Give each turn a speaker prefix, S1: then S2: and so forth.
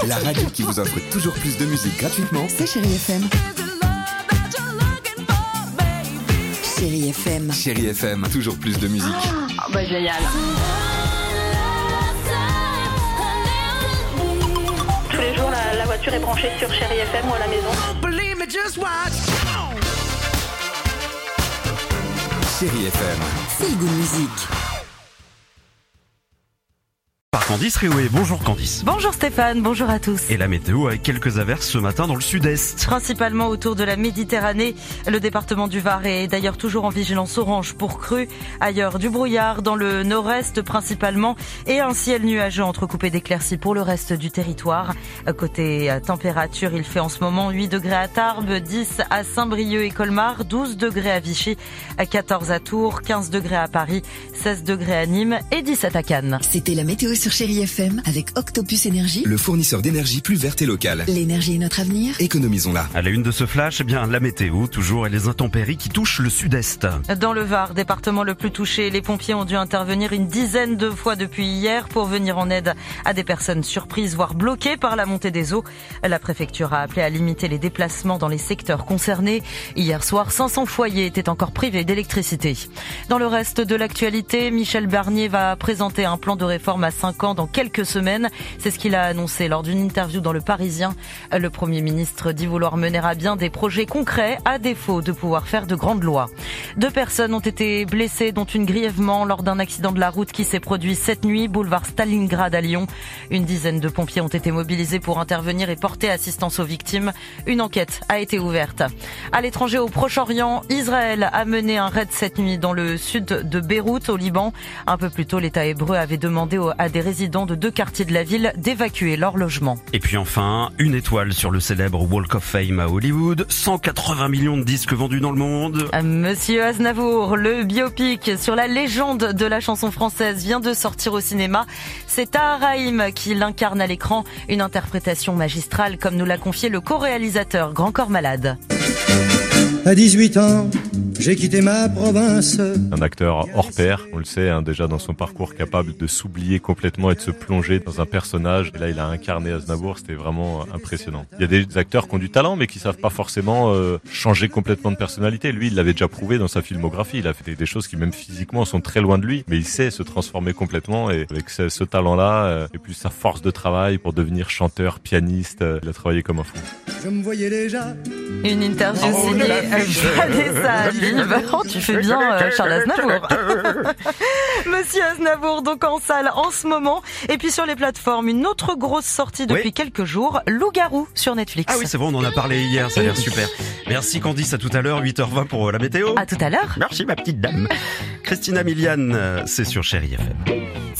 S1: La radio qui vous offre toujours plus de musique gratuitement.
S2: C'est Chérie FM. Chérie FM.
S1: Chérie FM, toujours plus de musique.
S3: Oh, bah génial. Tous les jours, la voiture est branchée sur Chérie FM ou à la maison.
S1: Chérie FM.
S2: Feel Good Music.
S4: Par Candice Réoué. Bonjour Candice.
S5: Bonjour Stéphane, bonjour à tous.
S4: Et la météo avec quelques averses ce matin dans le sud-est.
S5: Principalement autour de la Méditerranée. Le département du Var est d'ailleurs toujours en vigilance orange pour crue. Ailleurs, du brouillard dans le nord-est principalement et un ciel nuageux entrecoupé d'éclaircies pour le reste du territoire. Côté température, il fait en ce moment 8 degrés à Tarbes, 10 à Saint-Brieuc et Colmar, 12 degrés à Vichy, 14 à Tours, 15 degrés à Paris, 16 degrés à Nîmes et 17 à Cannes.
S2: C'était la météo sur Chérie FM avec Octopus Énergie.
S1: Le fournisseur d'énergie plus verte et locale.
S2: L'énergie est notre avenir.
S1: Économisons-la.
S4: À la une de ce flash, bien la météo toujours et les intempéries qui touchent le sud-est.
S5: Dans le Var, département le plus touché, les pompiers ont dû intervenir une dizaine de fois depuis hier pour venir en aide à des personnes surprises, voire bloquées par la montée des eaux. La préfecture a appelé à limiter les déplacements dans les secteurs concernés. Hier soir, 500 foyers étaient encore privés d'électricité. Dans le reste de l'actualité, Michel Barnier va présenter un plan de réforme à 5 ans dans quelques semaines. C'est ce qu'il a annoncé lors d'une interview dans Le Parisien. Le Premier ministre dit vouloir mener à bien des projets concrets à défaut de pouvoir faire de grandes lois. 2 personnes ont été blessées, dont une grièvement lors d'un accident de la route qui s'est produit cette nuit, boulevard Stalingrad à Lyon. Une dizaine de pompiers ont été mobilisés pour intervenir et porter assistance aux victimes. Une enquête a été ouverte. À l'étranger, au Proche-Orient, Israël a mené un raid cette nuit dans le sud de Beyrouth, au Liban. Un peu plus tôt, l'État hébreu avait demandé à des résidents de 2 quartiers de la ville d'évacuer leur logement.
S4: Et puis enfin, une étoile sur le célèbre Walk of Fame à Hollywood. 180 millions de disques vendus dans le monde.
S5: Monsieur Aznavour, le biopic sur la légende de la chanson française vient de sortir au cinéma. C'est Tahar Rahim qui l'incarne à l'écran. Une interprétation magistrale, comme nous l'a confié le co-réalisateur Grand Corps Malade.
S6: À 18 ans, j'ai quitté ma province.
S7: Un acteur hors pair, on le sait, déjà dans son parcours, capable de s'oublier complètement et de se plonger dans un personnage. Et là, il a incarné Aznavour, c'était vraiment impressionnant. Il y a des acteurs qui ont du talent, mais qui savent pas forcément changer complètement de personnalité. Lui, il l'avait déjà prouvé dans sa filmographie. Il a fait des choses qui, même physiquement, sont très loin de lui. Mais il sait se transformer complètement. Et avec ce talent-là, et puis sa force de travail pour devenir chanteur, pianiste, il a travaillé comme un fou.
S6: Je me voyais déjà.
S5: Une interview signée Vanessa Live. Oh, tu fais bien Charles Aznavour. Monsieur Aznavour, donc en salle en ce moment. Et puis sur les plateformes, une autre grosse sortie depuis quelques jours, Loup-garou sur Netflix.
S4: Ah oui, c'est vrai, on en a parlé hier, ça a l'air super. Merci Candice, à tout à l'heure, 8h20 pour la météo.
S5: À tout à l'heure.
S4: Merci ma petite dame. Christina Milian, c'est sur Chérie FM.